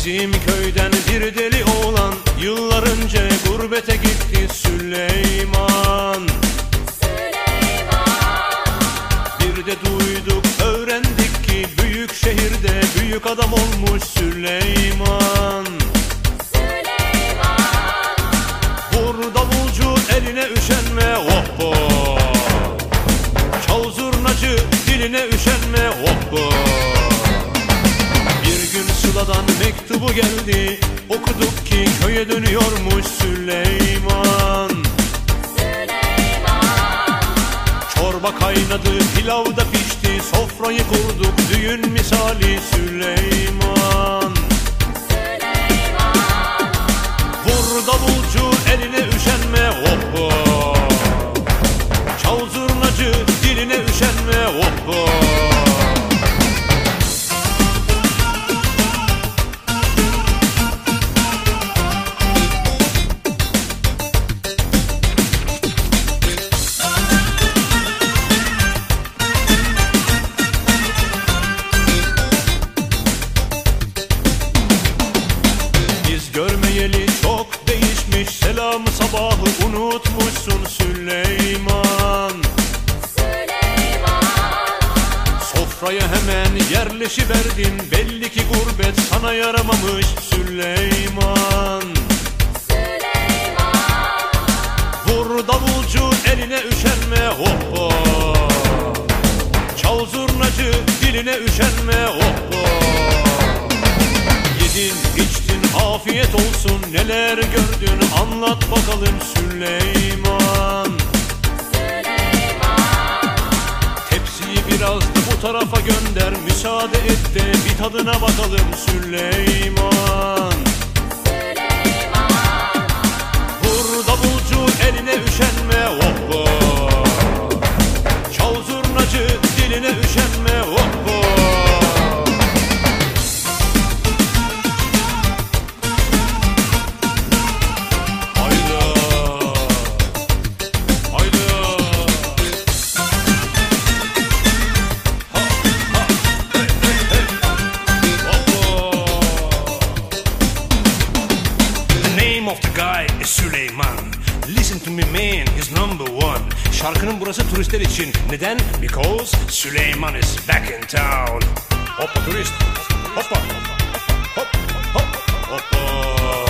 Bizim köyden bir deli oğlan yıllar önce gurbete gitti Süleyman. Bir de duyduk öğrendik ki büyük şehirde büyük adam olmuş Süleyman. Vur davulcu eline üşenme hoppa, çal zurnacı diline üşenme hoppa. Bir gün Sıla'dan mektubu geldi, okuduk ki köye dönüyormuş Süleyman. Çorba kaynadı, pilav da pişti, sofrayı kurduk düğün misali Süleyman. Vur davulcu eline üşenme hoppa, çal zurnacı diline üşenme hoppa. Görmeyeli çok değişmiş, selamı sabahı unutmuşsun Süleyman. Sofraya hemen yerleşiverdin, belli ki gurbet sana yaramamış Süleyman. Vur davulcu eline üşenme hoppa, çal zurnacı diline üşenme hoppa. Yedin içtin afiyet olsun, neler gördün anlat bakalım Süleyman. Tepsiyi biraz da bu tarafa gönder, müsaade et de bir tadına bakalım Süleyman. Vur davulcu eline üşenme hoppa, çal zurnacı diline üşenme hoppa. Of the guy is Süleyman. Listen to me man, he's number one. Şarkının burası turistler için. Neden? Because Süleyman is back in town. Hoppa turist. Hoppa. Hop hop hoppa.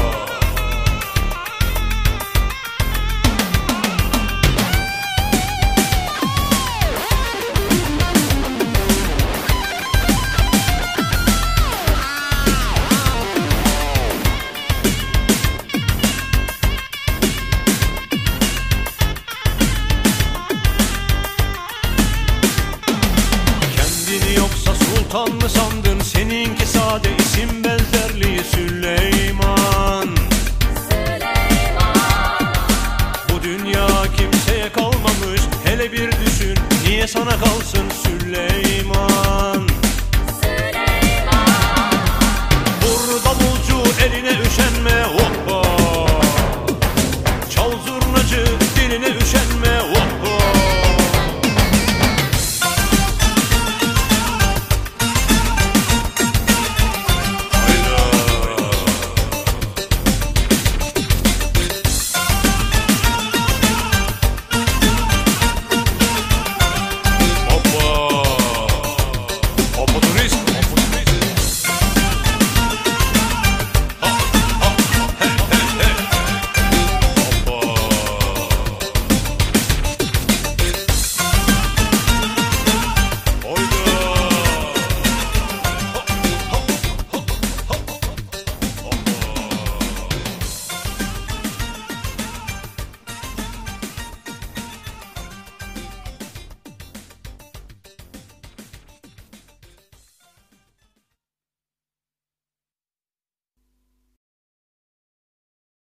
Sultan mı sandın, seninki sade isim benzerliği Süleyman. Bu dünya kimseye kalmamış, hele bir düşün niye sana kalsın Süleyman.